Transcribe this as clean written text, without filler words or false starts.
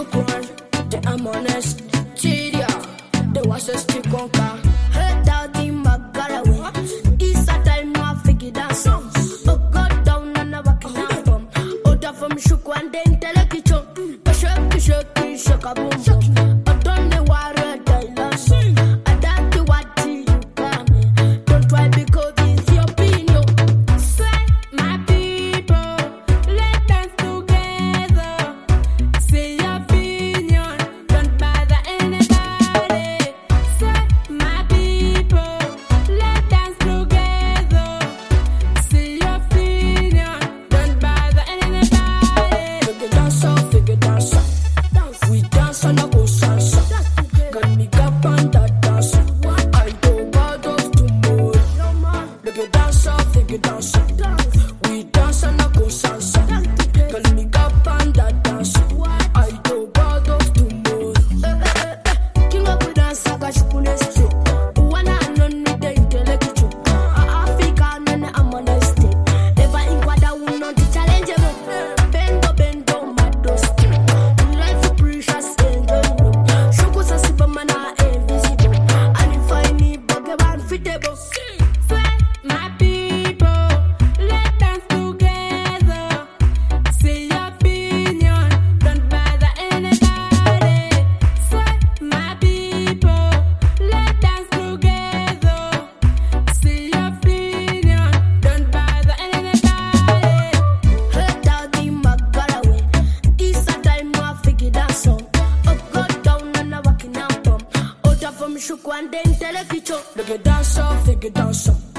Shukran, the I'm honest. Chidia, the was a stick on car. Heard out in Magarawe. It's a time I figured out some. Oh, God down and a walking out from. Order from Shukran, then tell a kitchen. A shock a boom boom. I don't know why I lost. I don't know what you got me. Don't try because it's your opinion. Say, my people, let us together. Say your opinion, don't bother anybody. Say, my people, let us together. Say your opinion, don't bother anybody. Figure dance up, figure dance up. We dance on a go salsa. Got me up on that dance. I don't bother tomorrow. Look at dance up, figure dance up. We dance on a go salsa. Got me up on that dance. I don't bother tomorrow. King of the dance, I got you on the street. One and only day, intellectual. Africa, and I'm on the state. Never in what I will not challenge him. Bendo, mado stick. Life precious, angel. Shoko sa sibamana invisible. And if I need bugger one fitable. Say, my people, let us together. Say your opinion, don't bother anybody. Say, my people, let us together. Say your opinion, don't bother anybody. Heard out in Magarawe. It's a time I figured out some. Oh, God down and a walking out from. Order from Shukwan, then tell a kitchen. Look at dance up, figure dance up.